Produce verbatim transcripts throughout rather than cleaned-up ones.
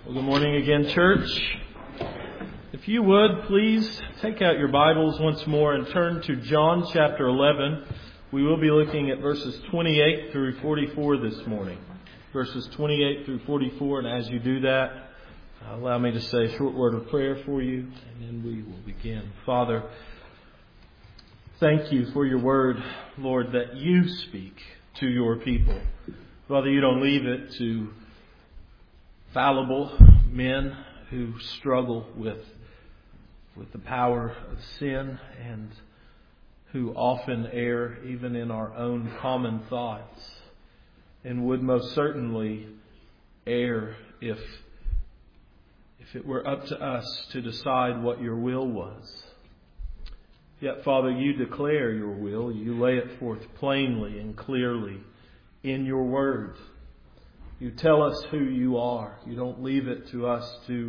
Well, good morning again, church. If you would, please take out your Bibles once more and turn to John chapter eleven. We will be looking at verses twenty-eight through forty-four this morning. Verses twenty-eight through forty-four, and as you do that, allow me to say a short word of prayer for you, and then we will begin. Father, thank you for your word, Lord, that you speak to your people. Father, you don't leave it to fallible men who struggle with with the power of sin and who often err even in our own common thoughts and would most certainly err if if it were up to us to decide what your will was. Yet, Father, you declare your will. You lay it forth plainly and clearly in your word. You tell us who you are. You don't leave it to us to,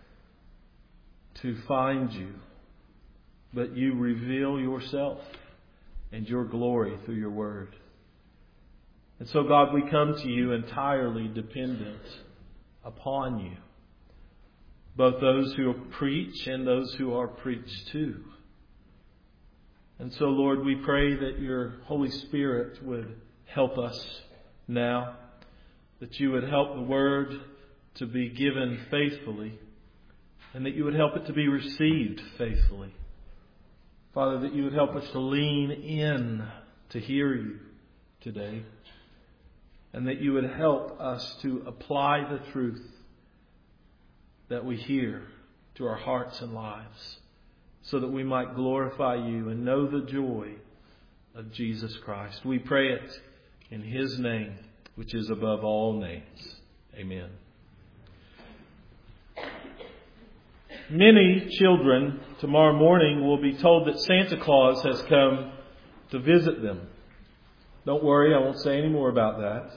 to find you. But you reveal yourself and your glory through your word. And so, God, we come to you entirely dependent upon you. Both those who preach and those who are preached to. And so, Lord, we pray that your Holy Spirit would help us now. That you would help the word to be given faithfully, and that you would help it to be received faithfully. Father, that you would help us to lean in to hear you today, and that you would help us to apply the truth that we hear to our hearts and lives, so that we might glorify you and know the joy of Jesus Christ. We pray it in His name, which is above all names. Amen. Many children tomorrow morning will be told that Santa Claus has come to visit them. Don't worry, I won't say any more about that.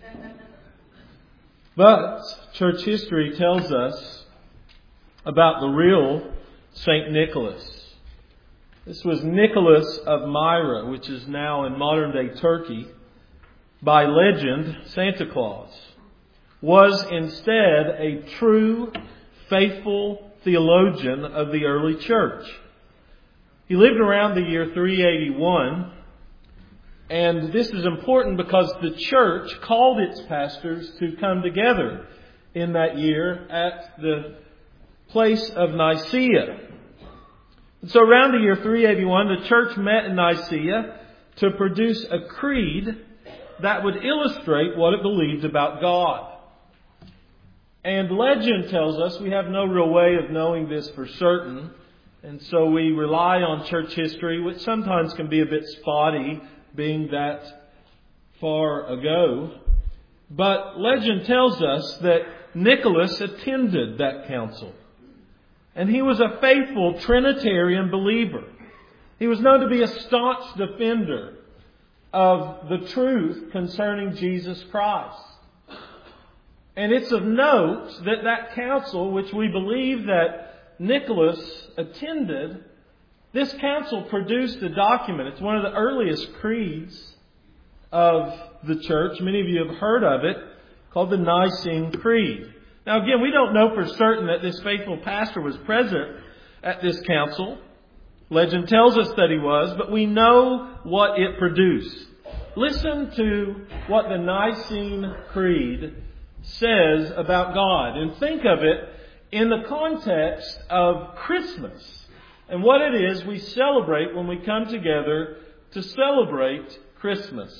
But church history tells us about the real Saint Nicholas. This was Nicholas of Myra, which is now in modern day Turkey. By legend, Santa Claus was instead a true, faithful theologian of the early church. He lived around the year three eighty-one, and this is important because the church called its pastors to come together in that year at the place of Nicaea. And so around the year three eighty-one, the church met in Nicaea to produce a creed that would illustrate what it believed about God. And legend tells us, we have no real way of knowing this for certain, and so we rely on church history, which sometimes can be a bit spotty, being that far ago. But legend tells us that Nicholas attended that council. And he was a faithful Trinitarian believer. He was known to be a staunch defender of the truth concerning Jesus Christ. And it's of note that that council, which we believe that Nicholas attended, this council produced a document. It's one of the earliest creeds of the church. Many of you have heard of it, called the Nicene Creed. Now again, we don't know for certain that this faithful pastor was present at this council. Legend tells us that he was, but we know what it produced. Listen to what the Nicene Creed says about God, and think of it in the context of Christmas and what it is we celebrate when we come together to celebrate Christmas.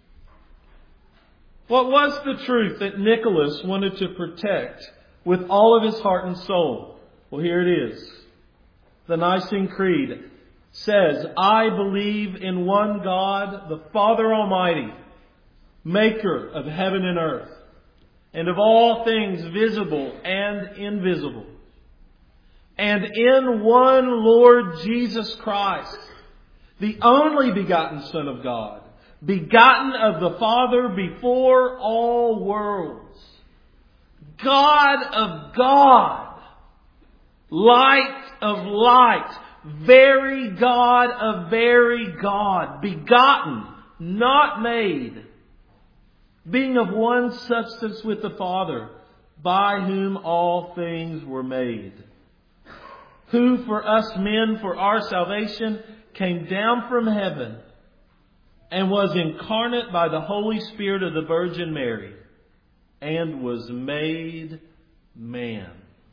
What was the truth that Nicholas wanted to protect with all of his heart and soul? Well, here it is. The Nicene Creed says, I believe in one God, the Father Almighty, maker of heaven and earth, and of all things visible and invisible, and in one Lord Jesus Christ, the only begotten Son of God, begotten of the Father before all worlds, God of God, light of light, very God of very God, begotten, not made, being of one substance with the Father, by whom all things were made, who for us men, for our salvation, came down from heaven and was incarnate by the Holy Spirit of the Virgin Mary and was made man.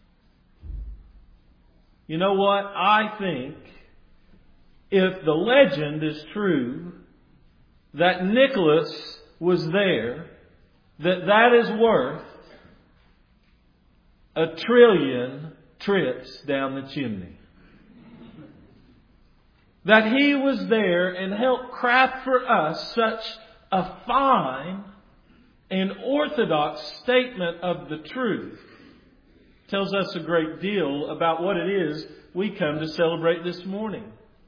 You know what? I think if the legend is true that Nicholas was there, that that is worth a trillion trips down the chimney. That he was there and helped craft for us such a fine and orthodox statement of the truth tells us a great deal about what it is we come to celebrate this morning.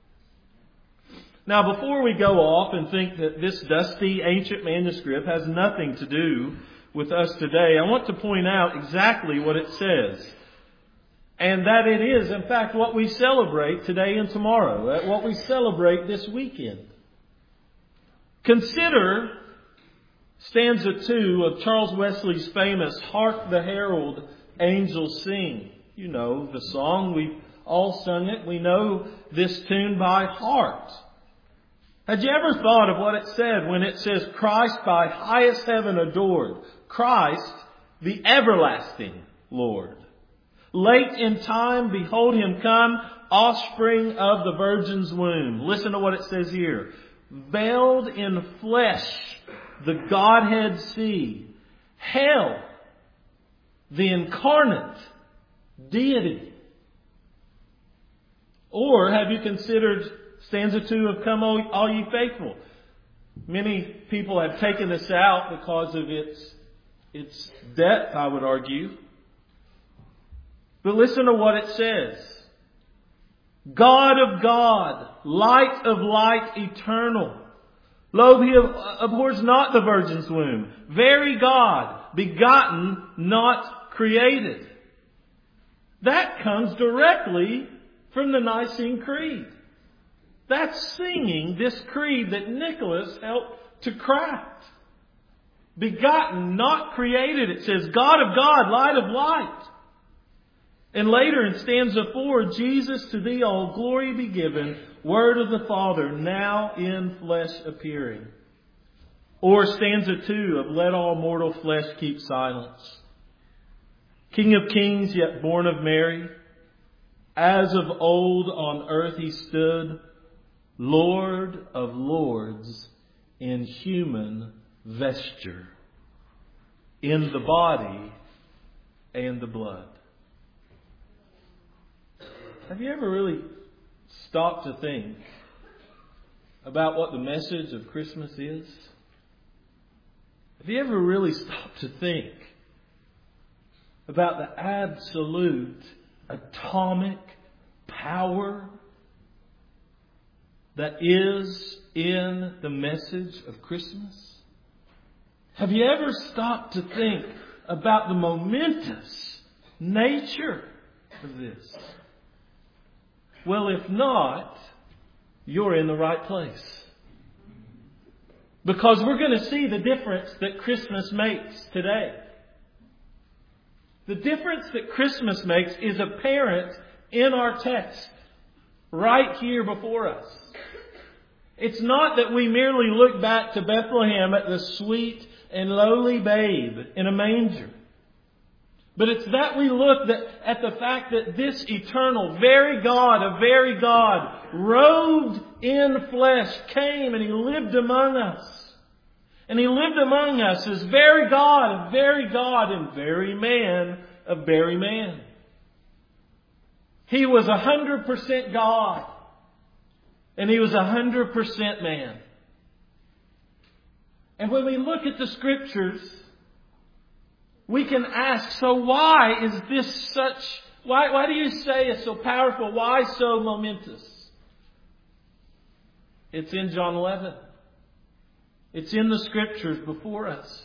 Now, before we go off and think that this dusty ancient manuscript has nothing to do with us today, I want to point out exactly what it says. And that it is, in fact, what we celebrate today and tomorrow, what we celebrate this weekend. Consider stanza two of Charles Wesley's famous Hark the Herald Angels Sing. You know the song. We've all sung it. We know this tune by heart. Had you ever thought of what it said when it says Christ by highest heaven adored? Christ, the everlasting Lord. Late in time, behold him come, offspring of the Virgin's womb. Listen to what it says here. Veiled in flesh, the Godhead see. Hail, the incarnate deity. Or have you considered stanza two of Come All Ye Faithful? Many people have taken this out because of its, its depth, I would argue. But listen to what it says. God of God, light of light eternal. Lo, he abhors not the Virgin's womb. Very God, begotten, not created. That comes directly from the Nicene Creed. That's singing this creed that Nicholas helped to craft. Begotten, not created. It says, God of God, light of light. And later in stanza four, Jesus, to thee all glory be given, word of the Father, now in flesh appearing. Or stanza two of let all mortal flesh keep silence. King of kings, yet born of Mary, as of old on earth he stood, Lord of lords in human vesture, in the body and the blood. Have you ever really stopped to think about what the message of Christmas is? Have you ever really stopped to think about the absolute atomic power that is in the message of Christmas? Have you ever stopped to think about the momentous nature of this? Well, if not, you're in the right place. Because we're going to see the difference that Christmas makes today. The difference that Christmas makes is apparent in our text, right here before us. It's not that we merely look back to Bethlehem at the sweet and lowly babe in a manger. But it's that we look that, at the fact that this eternal, very God, a very God, robed in flesh, came and He lived among us. And He lived among us as very God, a very God, and very man, a very man. He was a hundred percent God. And He was a hundred percent man. And when we look at the Scriptures, we can ask, so why is this such, why, why do you say it's so powerful? Why so momentous? It's in John eleven. It's in the Scriptures before us.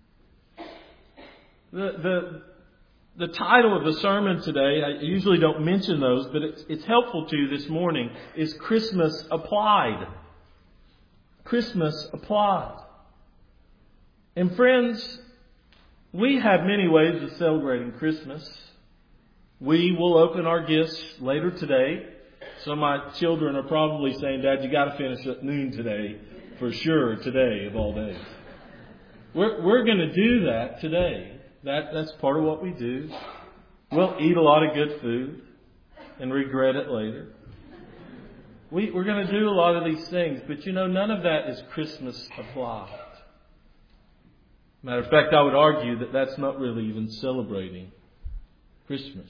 The, the, the title of the sermon today, I usually don't mention those, but it's, it's helpful to you this morning, is Christmas Applied. Christmas Applied. And friends, We have many ways of celebrating Christmas. We will open our gifts later today. Some of my children are probably saying, Dad, you got to finish at noon today. For sure, today of all days. We're, we're going to do that today. That, that's part of what we do. We'll eat a lot of good food and regret it later. We, we're going to do a lot of these things, but you know, none of that is Christmas applied. Matter of fact, I would argue that that's not really even celebrating Christmas.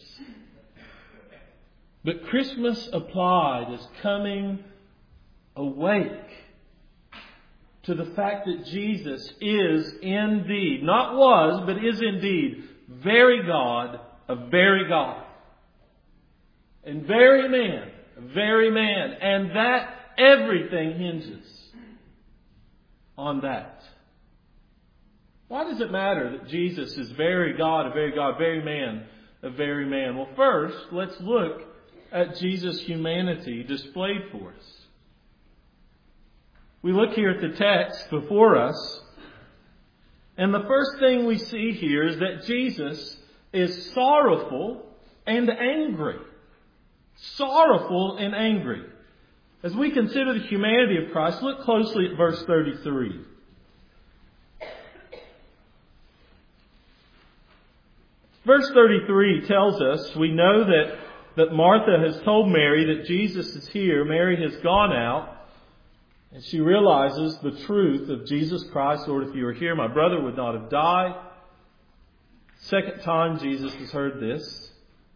But Christmas applied is coming awake to the fact that Jesus is indeed, not was, but is indeed, very God, a very God. And very man, a very man. And that everything hinges on that. Why does it matter that Jesus is very God, a very God, very man, a very man? Well, first, let's look at Jesus' humanity displayed for us. We look here at the text before us, and the first thing we see here is that Jesus is sorrowful and angry. Sorrowful and angry. As we consider the humanity of Christ, look closely at verse thirty-three. Verse thirty-three tells us, we know that, that Martha has told Mary that Jesus is here. Mary has gone out. And she realizes the truth of Jesus Christ. Lord, if you were here, my brother would not have died. Second time Jesus has heard this.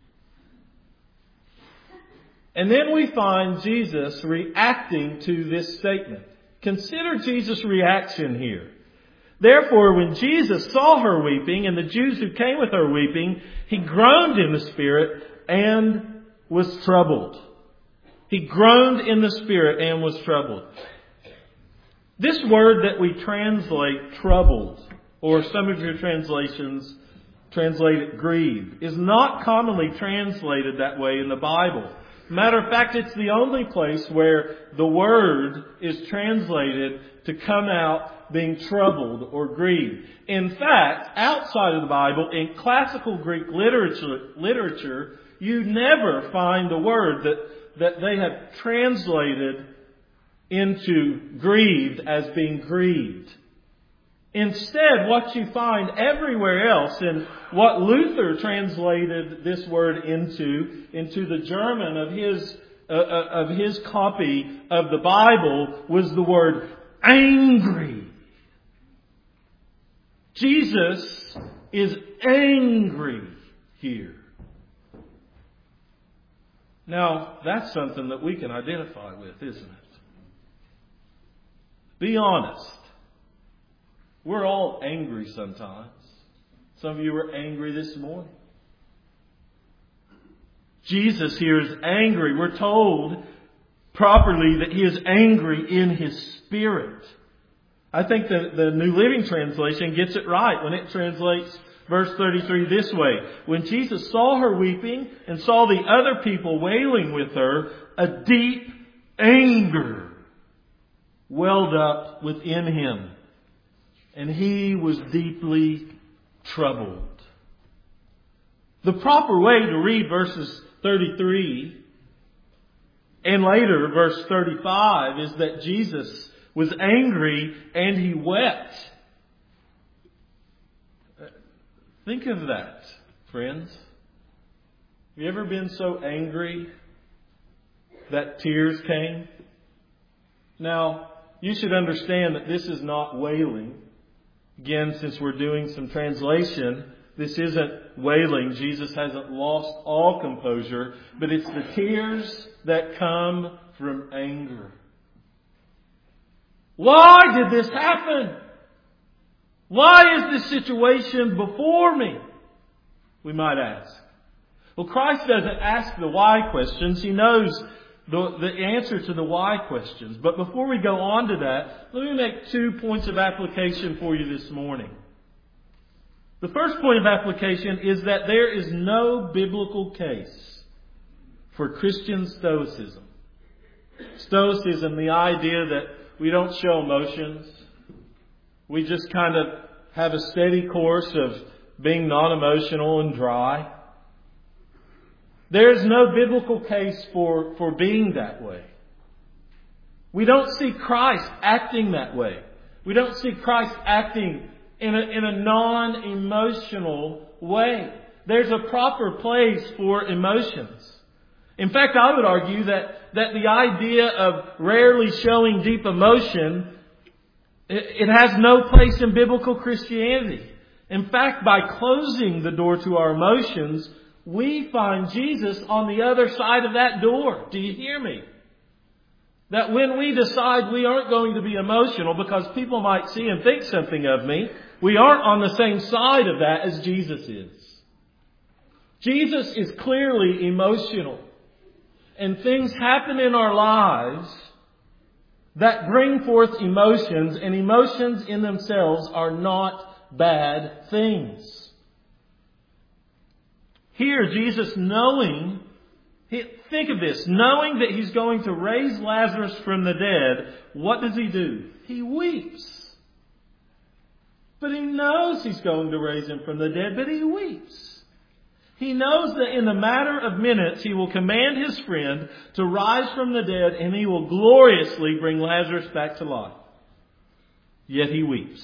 And then we find Jesus reacting to this statement. Consider Jesus' reaction here. Therefore, when Jesus saw her weeping, and the Jews who came with her weeping, he groaned in the Spirit and was troubled. He groaned in the Spirit and was troubled. This word that we translate troubled, or some of your translations translate it grieved, is not commonly translated that way in the Bible. Matter of fact, it's the only place where the word is translated to come out being troubled or grieved. In fact, outside of the Bible, in classical Greek literature, literature, you never find the word that, that they have translated into grieved as being grieved. Instead, what you find everywhere else, and what Luther translated this word into, into the German of his, uh, of his copy of the Bible, was the word angry. Jesus is angry here. Now, that's something that we can identify with, isn't it? Be honest. We're all angry sometimes. Some of you were angry this morning. Jesus here is angry. We're told properly that he is angry in his spirit. I think that the New Living Translation gets it right when it translates verse thirty-three this way. When Jesus saw her weeping and saw the other people wailing with her, a deep anger welled up within him, and he was deeply troubled. The proper way to read verses thirty-three and later verse thirty-five is that Jesus was angry and he wept. Think of that, friends. Have you ever been so angry that tears came? Now, you should understand that this is not wailing. Again, since we're doing some translation, this isn't wailing. Jesus hasn't lost all composure, but it's the tears that come from anger. Why did this happen? Why is this situation before me? We might ask. Well, Christ doesn't ask the why questions. He knows the, the answer to the why questions. But before we go on to that, let me make two points of application for you this morning. The first point of application is that there is no biblical case for Christian stoicism. Stoicism, the idea that we don't show emotions. We just kind of have a steady course of, being non-emotional and dry. There is no biblical case for, for being that way. We don't see Christ acting that way. We don't see Christ acting in a, in a non-emotional way. There's a proper place for emotions. In fact, I would argue that, that the idea of rarely showing deep emotion, it, it has no place in biblical Christianity. In fact, by closing the door to our emotions, we find Jesus on the other side of that door. Do you hear me? That when we decide we aren't going to be emotional because people might see and think something of me, we aren't on the same side of that as Jesus is. Jesus is clearly emotional. And things happen in our lives that bring forth emotions, and emotions in themselves are not bad things. Here, Jesus knowing, think of this, knowing that He's going to raise Lazarus from the dead, what does He do? He weeps. But He knows He's going to raise him from the dead, but He weeps. He knows that in the matter of minutes He will command His friend to rise from the dead, and He will gloriously bring Lazarus back to life. Yet He weeps.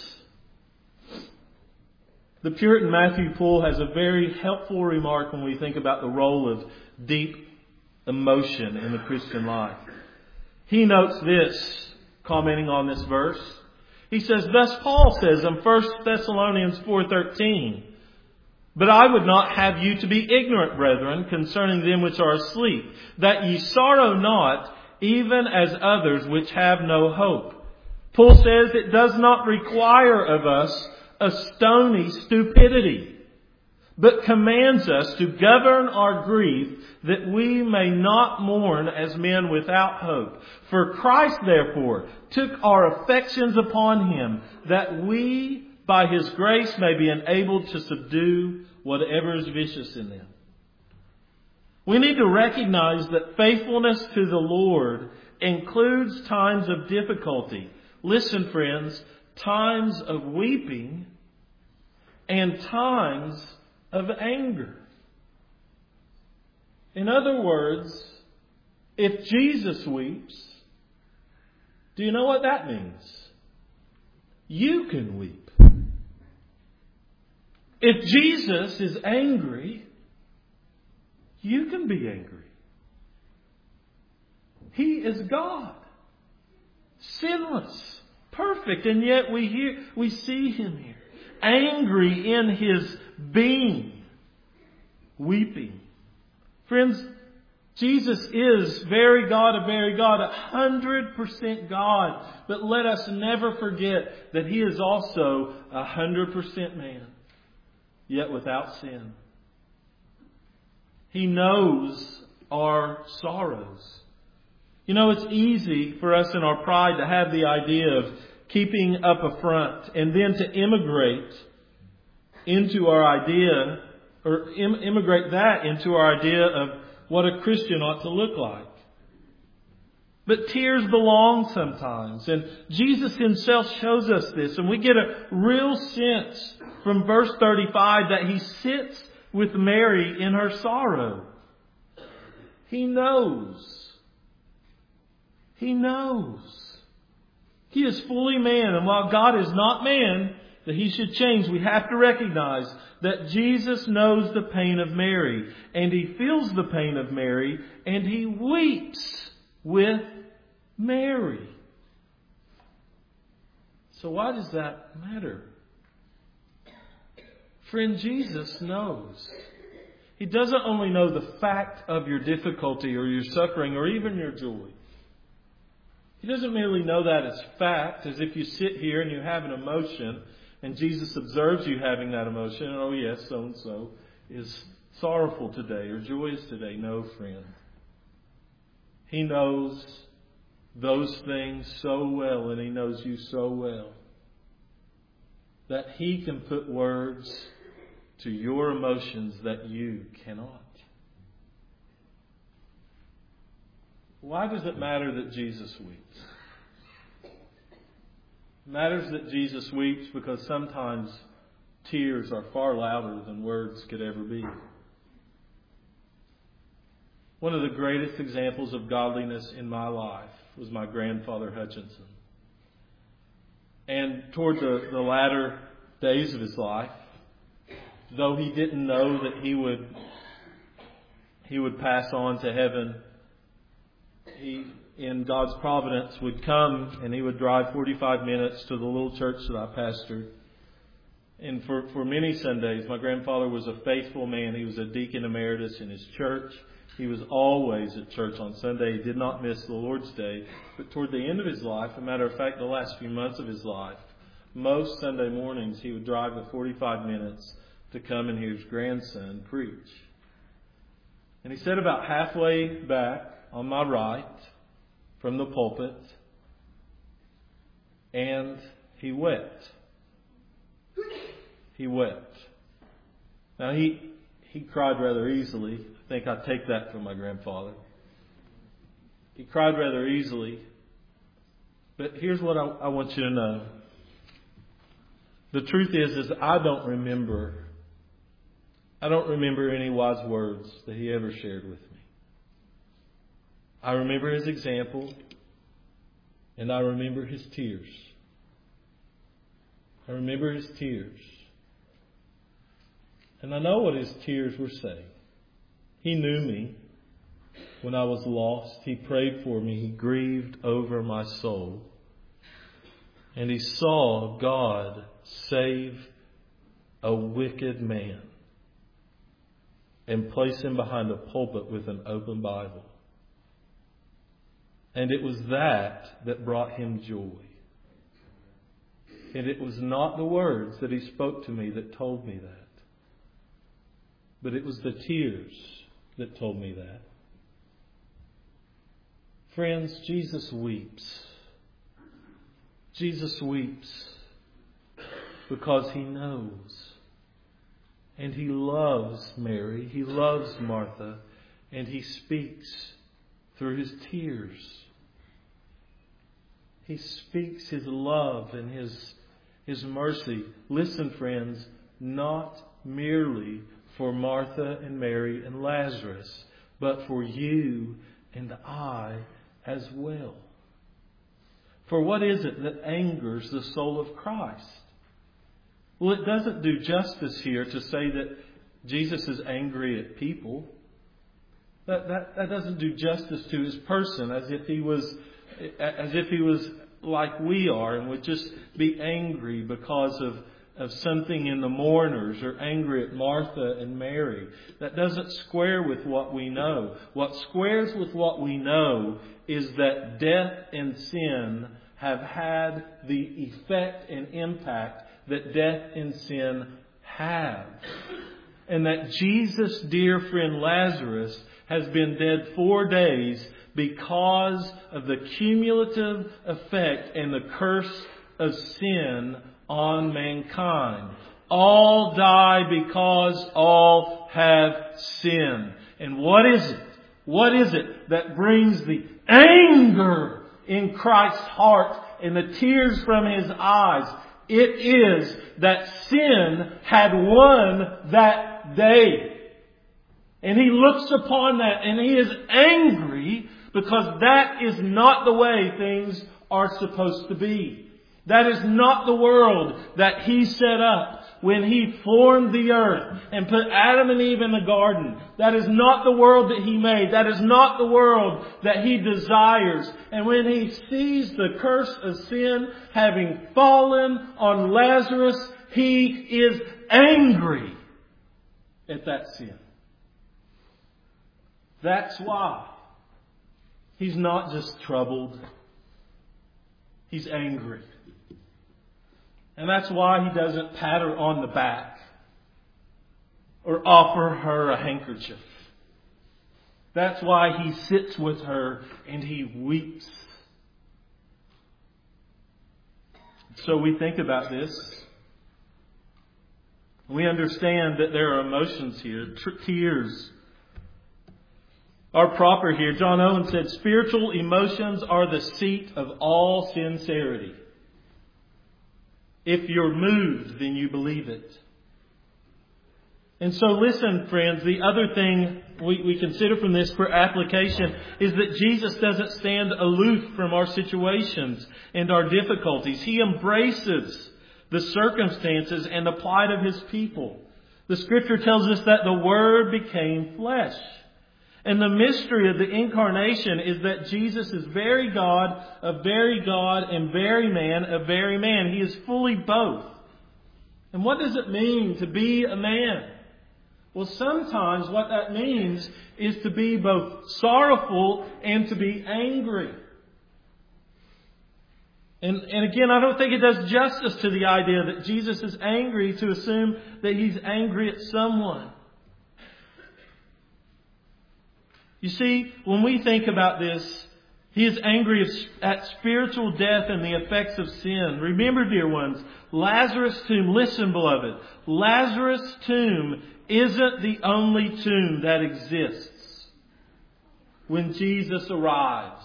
The Puritan Matthew Poole has a very helpful remark when we think about the role of deep emotion in the Christian life. He notes this, commenting on this verse. He says, "Thus Paul says in First Thessalonians four thirteen, But I would not have you to be ignorant, brethren, concerning them which are asleep, that ye sorrow not, even as others which have no hope." Paul says it does not require of us a stony stupidity, but commands us to govern our grief, that we may not mourn as men without hope. For Christ, therefore, took our affections upon Him, that we by His grace may be enabled to subdue whatever is vicious in them. We need to recognize that faithfulness to the Lord includes times of difficulty. Listen, friends, times of weeping and times of anger. In other words, if Jesus weeps, do you know what that means? You can weep. If Jesus is angry, you can be angry. He is God, sinless, perfect, and yet we hear, we see Him here, angry in His being, weeping. Friends, Jesus is very God of very God, a hundred percent God. But let us never forget that He is also a hundred percent man, yet without sin. He knows our sorrows. You know, it's easy for us in our pride to have the idea of keeping up a front and then to immigrate into our idea, or im- immigrate that into our idea of what a Christian ought to look like. But tears belong sometimes, and Jesus Himself shows us this, and we get a real sense from verse thirty-five that He sits with Mary in her sorrow. He knows. He knows. He is fully man, and while God is not man, that He should change, we have to recognize that Jesus knows the pain of Mary, and He feels the pain of Mary, and He weeps with Mary. So why does that matter? Friend, Jesus knows. He doesn't only know the fact of your difficulty or your suffering or even your joy. He doesn't merely know that as fact, as if you sit here and you have an emotion and Jesus observes you having that emotion. And, oh yes, so-and-so is sorrowful today or joyous today. No, friend. He knows those things so well, and He knows you so well, that He can put words to your emotions that you cannot. Why does it matter that Jesus weeps? It matters that Jesus weeps because sometimes tears are far louder than words could ever be. One of the greatest examples of godliness in my life was my grandfather Hutchinson. And toward the, the latter days of his life, though he didn't know that he would he would pass on to heaven, he, in God's providence, would come and he would drive forty-five minutes to the little church that I pastored. And for, for many Sundays, my grandfather was a faithful man. He was a deacon emeritus in his church. He was always at church on Sunday. He did not miss the Lord's Day. But toward the end of his life, a matter of fact, the last few months of his life, most Sunday mornings he would drive the forty-five minutes to come and hear his grandson preach. And he said about halfway back on my right from the pulpit, and he wept. He wept. Now he he cried rather easily. I think I take that from my grandfather. He cried rather easily. But here's what I, I want you to know. The truth is, is I don't remember. I don't remember any wise words that he ever shared with me. I remember his example, and I remember his tears. I remember his tears. And I know what his tears were saying. He knew me when I was lost. He prayed for me. He grieved over my soul. And he saw God save a wicked man and place him behind a pulpit with an open Bible. And it was that that brought him joy. And it was not the words that he spoke to me that told me that. But it was the tears that told me that. Friends, Jesus weeps. Jesus weeps because he knows. And he loves Mary. He loves Martha. And he speaks through his tears. He speaks his love and his, his mercy. Listen, friends, not merely for Martha and Mary and Lazarus, but for you and I as well. For what is it that angers the soul of Christ? Well, it doesn't do justice here to say that Jesus is angry at people. That, that, that doesn't do justice to his person, as if he was as if he was like we are and would just be angry because of of something in the mourners, or angry at Martha and Mary. That doesn't square with what we know. What squares with what we know is that death and sin have had the effect and impact that death and sin have. And that Jesus' dear friend Lazarus has been dead four days because of the cumulative effect and the curse of sin on mankind. All die because all have sinned. And what is it? What is it that brings the anger in Christ's heart and the tears from his eyes? It is that sin had won that day. And he looks upon that and he is angry because that is not the way things are supposed to be. That is not the world that he set up when he formed the earth and put Adam and Eve in the garden. That is not the world that he made. That is not the world that he desires. And when he sees the curse of sin having fallen on Lazarus, he is angry at that sin. That's why he's not just troubled. He's angry. And that's why he doesn't pat her on the back or offer her a handkerchief. That's why he sits with her and he weeps. So we think about this. We understand that there are emotions here, tears are proper here. John Owen said, spiritual emotions are the seat of all sincerity. If you're moved, then you believe it. And so listen, friends, the other thing we, we consider from this for application is that Jesus doesn't stand aloof from our situations and our difficulties. He embraces the circumstances and the plight of His people. The Scripture tells us that the Word became flesh. And the mystery of the incarnation is that Jesus is very God, a very God, and very man, a very man. He is fully both. And what does it mean to be a man? Well, sometimes what that means is to be both sorrowful and to be angry. And, and again, I don't think it does justice to the idea that Jesus is angry to assume that He's angry at someone. You see, when we think about this, He is angry at spiritual death and the effects of sin. Remember, dear ones, Lazarus' tomb, listen, beloved, Lazarus' tomb isn't the only tomb that exists when Jesus arrives.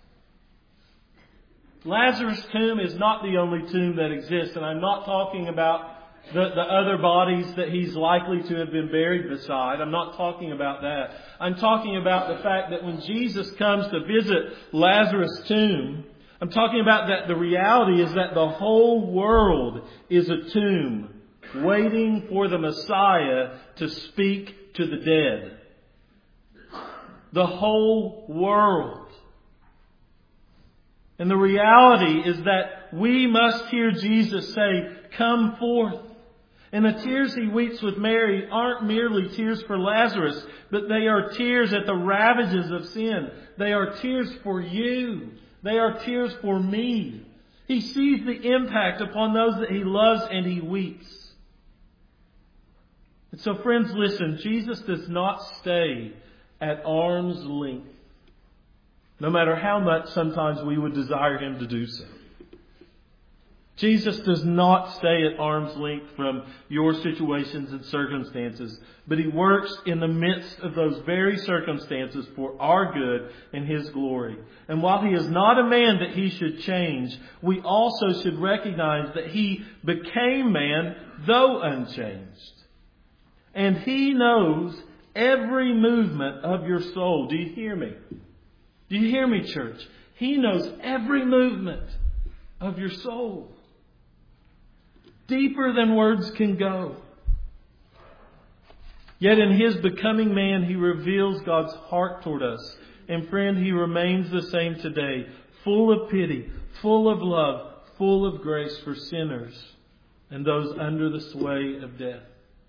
Lazarus' tomb is not the only tomb that exists, and I'm not talking about the, the other bodies that he's likely to have been buried beside. I'm not talking about that. I'm talking about the fact that when Jesus comes to visit Lazarus' tomb, I'm talking about that the reality is that the whole world is a tomb waiting for the Messiah to speak to the dead. The whole world. And the reality is that we must hear Jesus say, "Come forth." And the tears He weeps with Mary aren't merely tears for Lazarus, but they are tears at the ravages of sin. They are tears for you. They are tears for me. He sees the impact upon those that He loves and He weeps. And so, friends, listen, Jesus does not stay at arm's length, no matter how much sometimes we would desire Him to do so. Jesus does not stay at arm's length from your situations and circumstances, but He works in the midst of those very circumstances for our good and His glory. And while He is not a man that He should change, we also should recognize that He became man, though unchanged. And He knows every movement of your soul. Do you hear me? Do you hear me, church? He knows every movement of your soul. Deeper than words can go. Yet in His becoming man, He reveals God's heart toward us. And friend, He remains the same today. Full of pity, full of love, full of grace for sinners and those under the sway of death.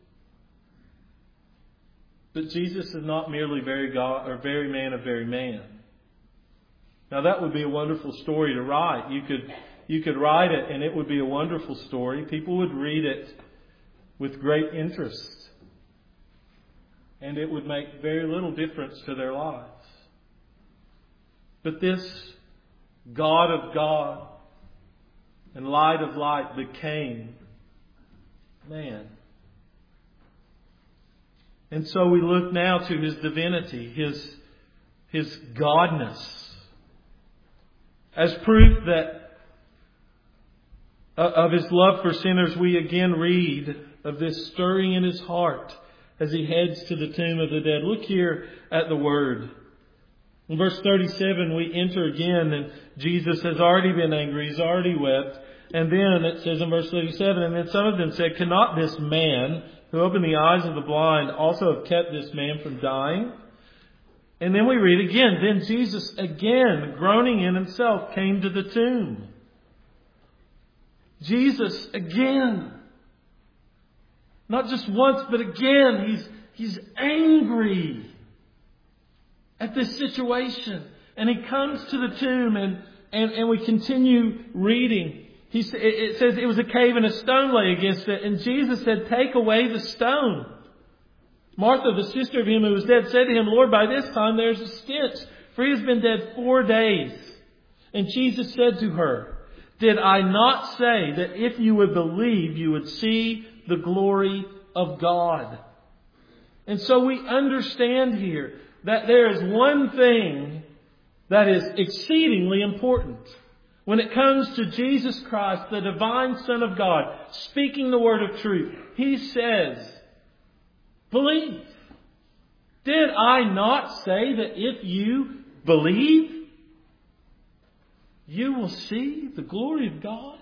But Jesus is not merely very God or very man of very man. Now that would be a wonderful story to write. You could You could write it and it would be a wonderful story. People would read it with great interest. And it would make very little difference to their lives. But this God of God and light of light became man. And so we look now to His divinity, His, His Godness, as proof that of His love for sinners. We again read of this stirring in His heart as He heads to the tomb of the dead. Look here at the Word. In verse thirty-seven, we enter again, and Jesus has already been angry. He's already wept. And then it says in verse thirty-seven, and then some of them said, "Cannot this man who opened the eyes of the blind also have kept this man from dying?" And then we read again, "Then Jesus again, groaning in Himself, came to the tomb." Jesus again. Not just once, but again. He's, he's angry at this situation. And He comes to the tomb and, and, and we continue reading. He, it says it was a cave and a stone lay against it. And Jesus said, "Take away the stone." Martha, the sister of him who was dead, said to Him, "Lord, by this time there's a stench, for he has been dead four days." And Jesus said to her, "Did I not say that if you would believe, you would see the glory of God?" And so we understand here that there is one thing that is exceedingly important. When it comes to Jesus Christ, the divine Son of God, speaking the word of truth, He says believe. Did I not say that if you believe, you will see the glory of God?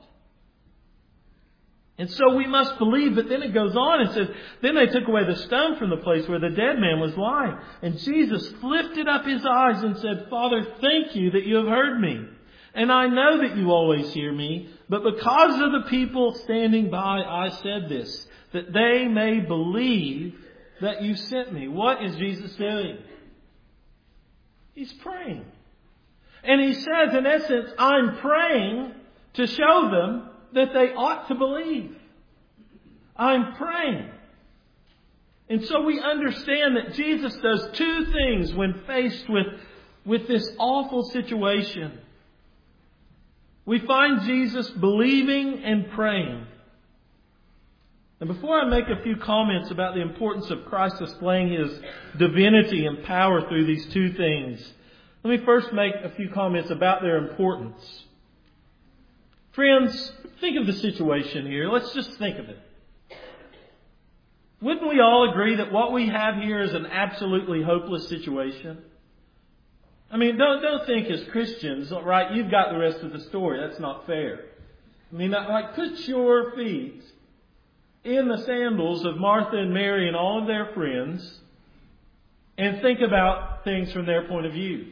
And so we must believe. But then it goes on and says, then they took away the stone from the place where the dead man was lying. And Jesus lifted up His eyes and said, Father, thank you that you have heard me. And I know that you always hear me. But because of the people standing by, I said this, that they may believe that you sent me. What is Jesus doing? He's praying. And He says, in essence, I'm praying to show them that they ought to believe. I'm praying. And so we understand that Jesus does two things when faced with, with this awful situation. We find Jesus believing and praying. And before I make a few comments about the importance of Christ displaying His divinity and power through these two things, let me first make a few comments about their importance. Friends, think of the situation here. Let's just think of it. Wouldn't we all agree that what we have here is an absolutely hopeless situation? I mean, don't don't think as Christians, right, you've got the rest of the story. That's not fair. I mean, like, put your feet in the sandals of Martha and Mary and all of their friends and think about things from their point of view.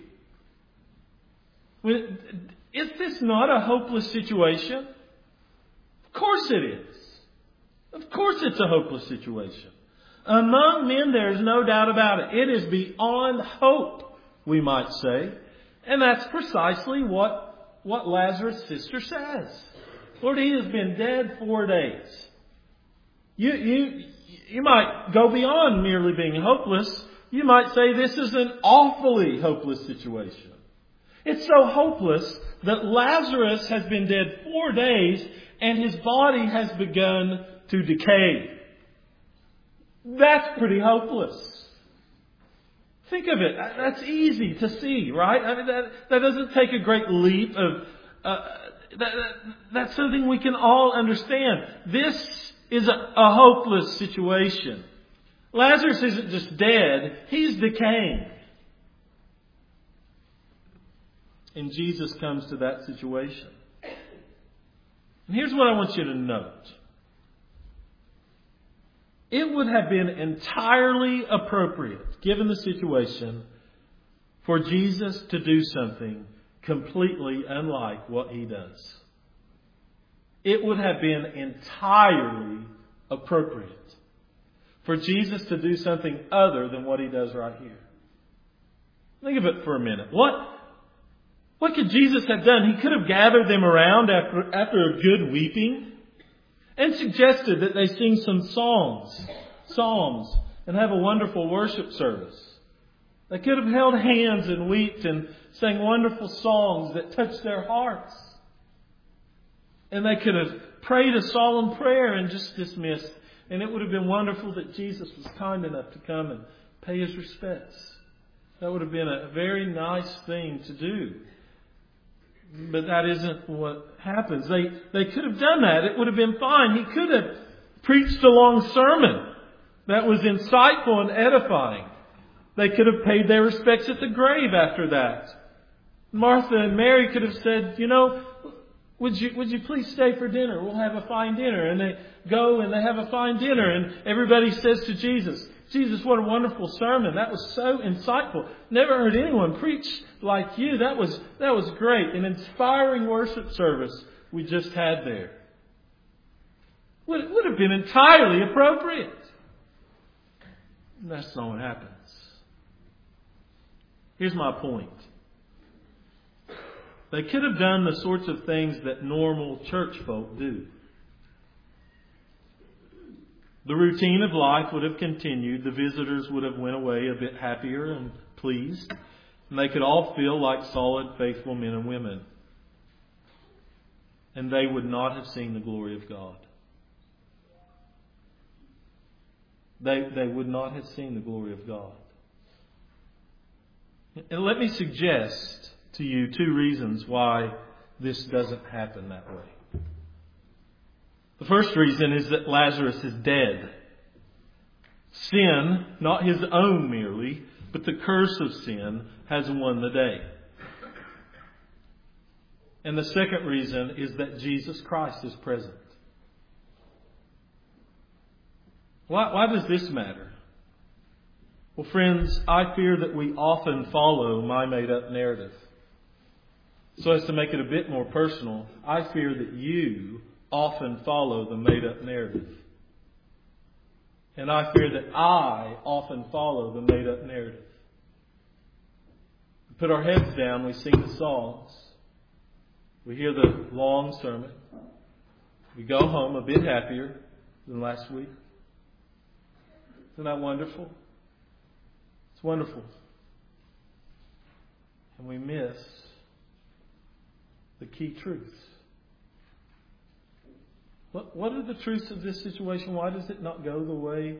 Is this not a hopeless situation? Of course it is. Of course it's a hopeless situation. Among men, there is no doubt about it. It is beyond hope, we might say. And that's precisely what, what Lazarus' sister says. Lord, he has been dead four days. You, you, you might go beyond merely being hopeless. You might say this is an awfully hopeless situation. It's so hopeless that Lazarus has been dead four days and his body has begun to decay. That's pretty hopeless. Think of it. That's easy to see, right? I mean, that, that doesn't take a great leap of... Uh, that, that, that's something we can all understand. This is a, a hopeless situation. Lazarus isn't just dead. He's decaying. And Jesus comes to that situation. And here's what I want you to note. It would have been entirely appropriate, given the situation, for Jesus to do something completely unlike what He does. It would have been entirely appropriate for Jesus to do something other than what He does right here. Think of it for a minute. What, what could Jesus have done? He could have gathered them around after, after a good weeping and suggested that they sing some songs, psalms, and have a wonderful worship service. They could have held hands and wept and sang wonderful songs that touched their hearts. And they could have prayed a solemn prayer and just dismissed. And it would have been wonderful that Jesus was kind enough to come and pay His respects. That would have been a very nice thing to do. But that isn't what happens. They they could have done that. It would have been fine. He could have preached a long sermon that was insightful and edifying. They could have paid their respects at the grave after that. Martha and Mary could have said, you know, would you would you please stay for dinner? We'll have a fine dinner. And they go and they have a fine dinner. And everybody says to Jesus, Jesus, what a wonderful sermon. That was so insightful. Never heard anyone preach like you. That was that was great. An inspiring worship service we just had there. Would, would have been entirely appropriate. And that's not what happens. Here's my point. They could have done the sorts of things that normal church folk do. The routine of life would have continued. The visitors would have went away a bit happier and pleased. And they could all feel like solid, faithful men and women. And they would not have seen the glory of God. They, they would not have seen the glory of God. And let me suggest to you two reasons why this doesn't happen that way. The first reason is that Lazarus is dead. Sin, not his own merely, but the curse of sin, has won the day. And the second reason is that Jesus Christ is present. Why, why does this matter? Well, friends, I fear that we often follow my made-up narrative. So as to make it a bit more personal, I fear that you often follow the made-up narrative. And I fear that I often follow the made-up narrative. We put our heads down, we sing the songs. We hear the long sermon. We go home a bit happier than last week. Isn't that wonderful? It's wonderful. And we miss the key truths. What, what are the truths of this situation? Why does it not go the way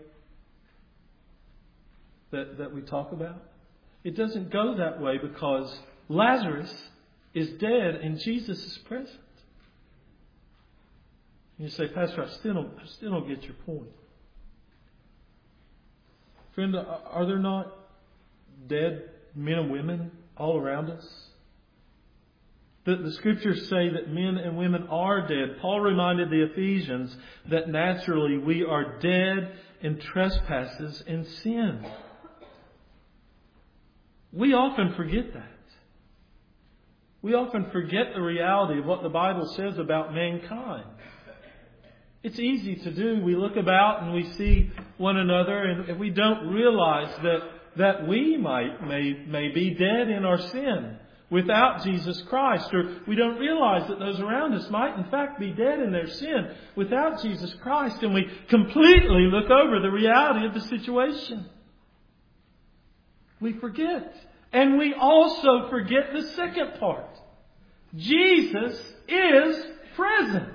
that, that we talk about? It doesn't go that way because Lazarus is dead and Jesus is present. And you say, Pastor, I still don't, I still don't get your point. Friend, are there not dead men and women all around us? The, the Scriptures say that men and women are dead. Paul reminded the Ephesians that naturally we are dead in trespasses and sin. We often forget that. We often forget the reality of what the Bible says about mankind. It's easy to do. We look about and we see one another and we don't realize that, that we might may, may be dead in our sin without Jesus Christ. Or we don't realize that those around us might in fact be dead in their sin without Jesus Christ. And we completely look over the reality of the situation. We forget. And we also forget the second part. Jesus is present.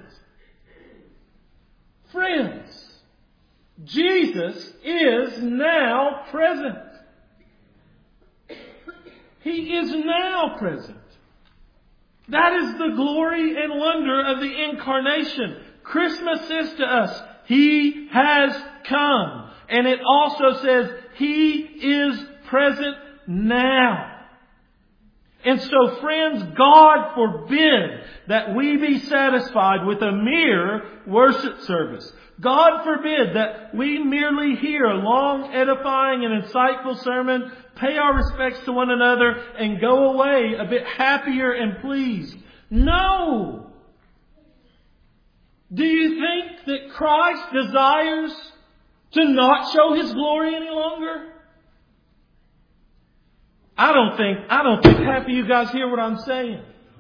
Friends, Jesus is now present. He is now present. That is the glory and wonder of the incarnation. Christmas says to us, He has come. And it also says, He is present now. And so, friends, God forbid that we be satisfied with a mere worship service. God forbid that we merely hear a long, edifying and insightful sermon, pay our respects to one another, and go away a bit happier and pleased. No! Do you think that Christ desires to not show His glory any longer? I don't think, I don't think half of you guys hear what I'm saying.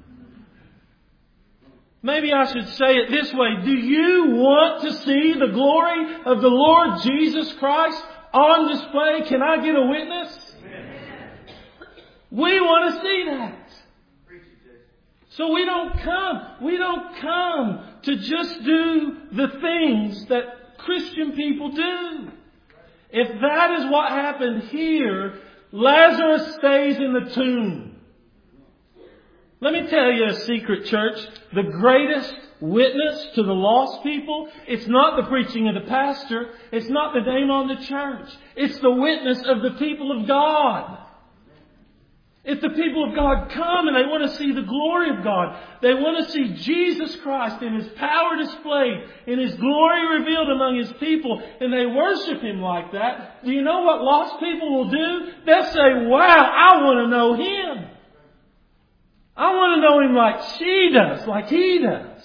Maybe I should say it this way. Do you want to see the glory of the Lord Jesus Christ on display? Can I get a witness? Amen. We want to see that. So we don't come, we don't come to just do the things that Christian people do. If that is what happened here, Lazarus stays in the tomb. Let me tell you a secret, church. The greatest witness to the lost people, it's not the preaching of the pastor. It's not the name on the church. It's the witness of the people of God. If the people of God come and they want to see the glory of God, they want to see Jesus Christ in His power displayed, in His glory revealed among His people, and they worship Him like that, do you know what lost people will do? They'll say, wow, I want to know Him. I want to know Him like she does, like he does.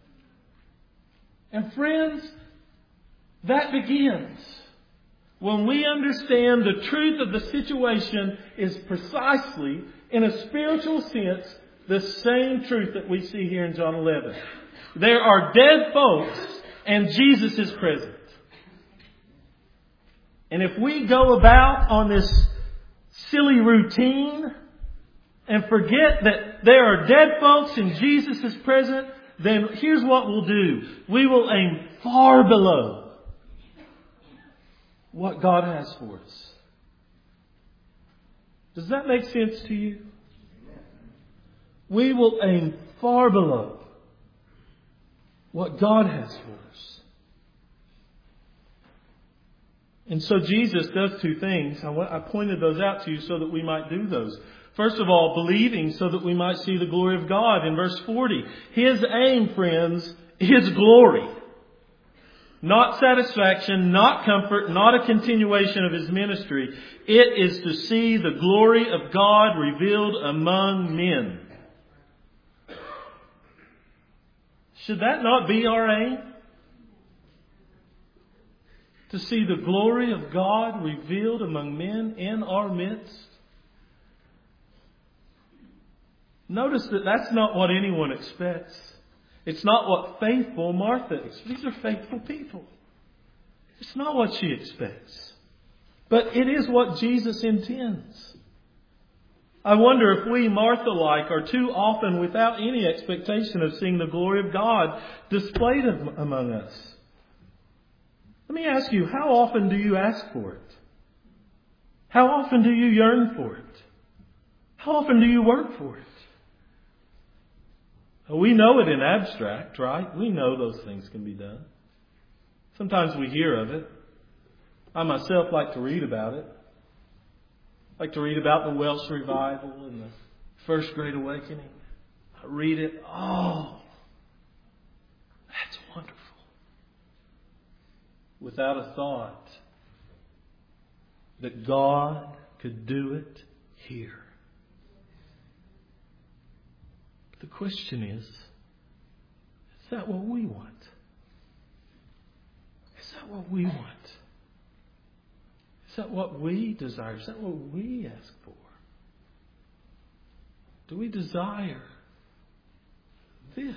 And friends, that begins when we understand the truth of the situation is precisely, in a spiritual sense, the same truth that we see here in John eleven. There are dead folks and Jesus is present. And if we go about on this silly routine and forget that there are dead folks and Jesus is present, then here's what we'll do. We will aim far below what God has for us. Does that make sense to you? We will aim far below what God has for us. And so Jesus does two things. I, I pointed those out to you so that we might do those. First of all, believing so that we might see the glory of God. In verse forty, His aim, friends, is glory. Not satisfaction, not comfort, not a continuation of His ministry. It is to see the glory of God revealed among men. Should that not be our aim? To see the glory of God revealed among men in our midst? Notice that that's not what anyone expects. It's not what faithful Martha expects. These are faithful people. It's not what she expects. But it is what Jesus intends. I wonder if we, Martha-like, are too often without any expectation of seeing the glory of God displayed among us. Let me ask you, how often do you ask for it? How often do you yearn for it? How often do you work for it? We know it in abstract, right? We know those things can be done. Sometimes we hear of it. I myself like to read about it. I like to read about the Welsh revival and the First Great Awakening. I read it. Oh, that's wonderful. Without a thought that God could do it here. The question is, is that what we want? Is that what we want? Is that what we desire? Is that what we ask for? Do we desire this?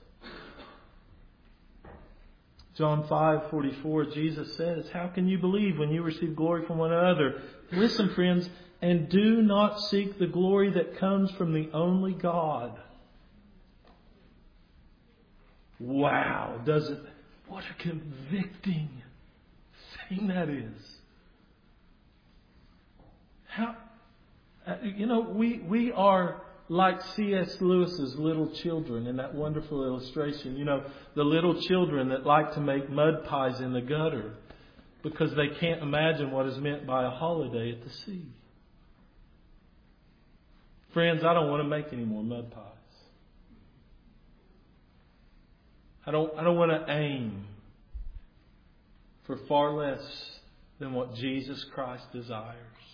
John five forty-four, Jesus says, how can you believe when you receive glory from one another? Listen, friends, and do not seek the glory that comes from the only God. Wow, does it? What a convicting thing that is. How, you know, we, we are like C S Lewis's little children in that wonderful illustration. You know, the little children that like to make mud pies in the gutter because they can't imagine what is meant by a holiday at the sea. Friends, I don't want to make any more mud pies. I don't, I don't want to aim for far less than what Jesus Christ desires.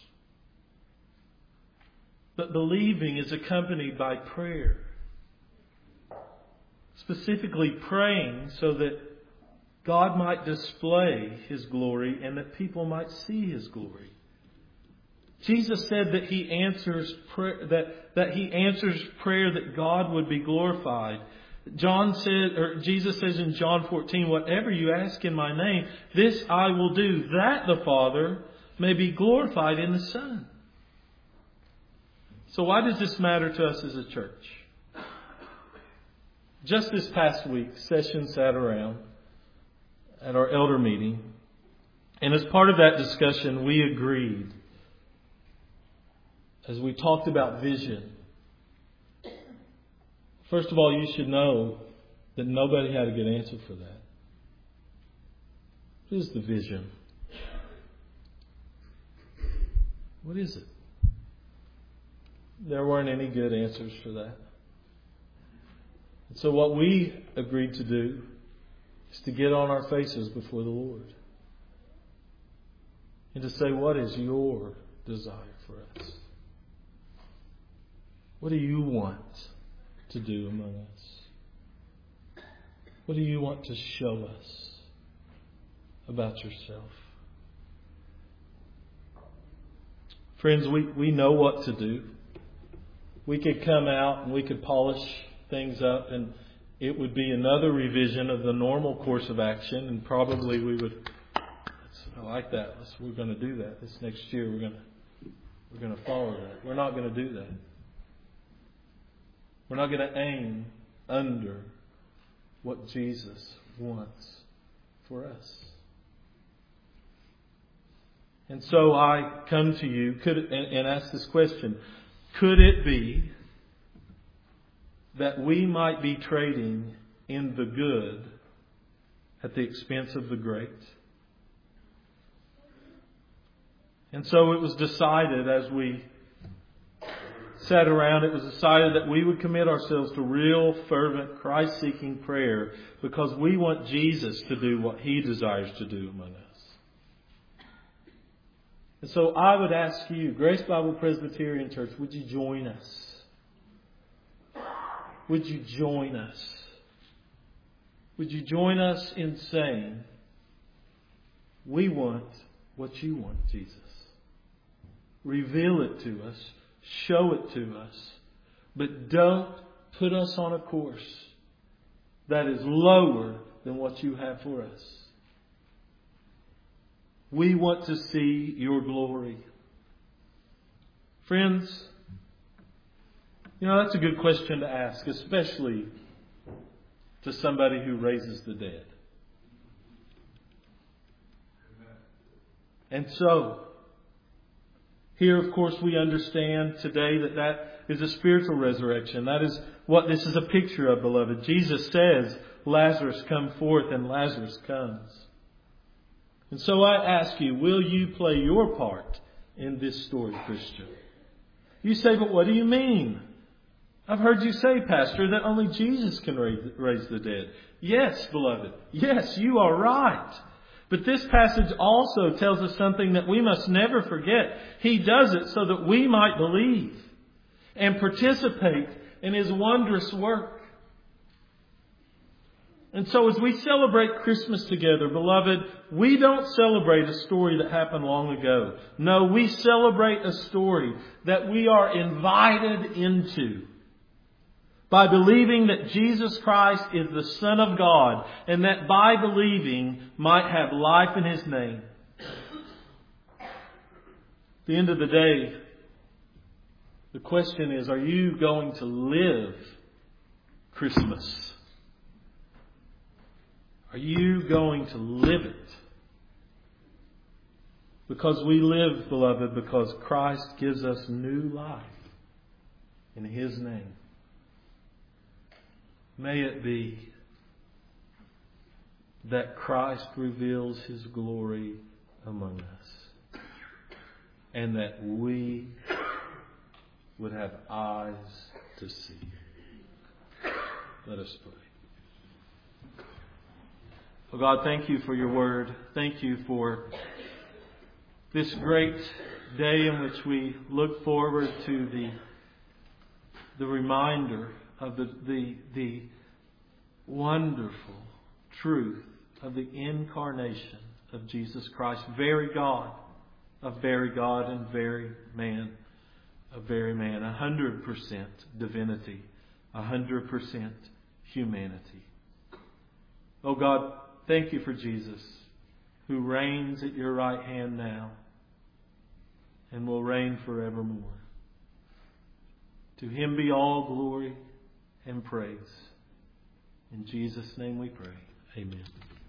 But believing is accompanied by prayer. Specifically praying so that God might display His glory and that people might see His glory. Jesus said that He answers prayer, that, that He answers prayer that God would be glorified. John said, or Jesus says in John fourteen, whatever you ask in my name, this I will do, that the Father may be glorified in the Son. So why does this matter to us as a church? Just this past week, Session sat around at our elder meeting, and as part of that discussion, we agreed, as we talked about vision. First of all, you should know that nobody had a good answer for that. What is the vision? What is it? There weren't any good answers for that. And so what we agreed to do is to get on our faces before the Lord and to say, what is your desire for us? What do you want to do among us? What do you want to show us about yourself? Friends, we, we know what to do. We could come out and we could polish things up and it would be another revision of the normal course of action, and probably we would, I like that, Let's, we're going to do that. This next year we're going to we're going to follow that. We're not going to do that. We're not going to aim under what Jesus wants for us. And so I come to you could, and, and ask this question. Could it be that we might be trading in the good at the expense of the great? And so it was decided as we sat around, it was decided that we would commit ourselves to real, fervent, Christ-seeking prayer because we want Jesus to do what He desires to do among us. And so I would ask you, Grace Bible Presbyterian Church, would you join us? Would you join us? Would you join us in saying, we want what you want, Jesus. Reveal it to us. Show it to us. But don't put us on a course that is lower than what you have for us. We want to see your glory. Friends, you know, that's a good question to ask, especially to somebody who raises the dead. And so, here, of course, we understand today that that is a spiritual resurrection. That is what this is a picture of, beloved. Jesus says, Lazarus, come forth, and Lazarus comes. And so I ask you, will you play your part in this story, Christian? You say, but what do you mean? I've heard you say, Pastor, that only Jesus can raise the dead. Yes, beloved. Yes, you are right. But this passage also tells us something that we must never forget. He does it so that we might believe and participate in His wondrous work. And so as we celebrate Christmas together, beloved, we don't celebrate a story that happened long ago. No, we celebrate a story that we are invited into by believing that Jesus Christ is the Son of God, and that by believing might have life in His name. At the end of the day, the question is, are you going to live Christmas? Are you going to live it? Because we live, beloved, because Christ gives us new life in His name. May it be that Christ reveals His glory among us, and that we would have eyes to see. Let us pray. Oh God, thank You for Your word. Thank You for this great day in which we look forward to the, the reminder of the, the, the wonderful truth of the incarnation of Jesus Christ. Very God, a very God and very man, a very man. A hundred percent divinity, a hundred percent humanity. Oh God, thank You for Jesus, who reigns at Your right hand now and will reign forevermore. To Him be all glory and praise. In Jesus' name we pray. Amen.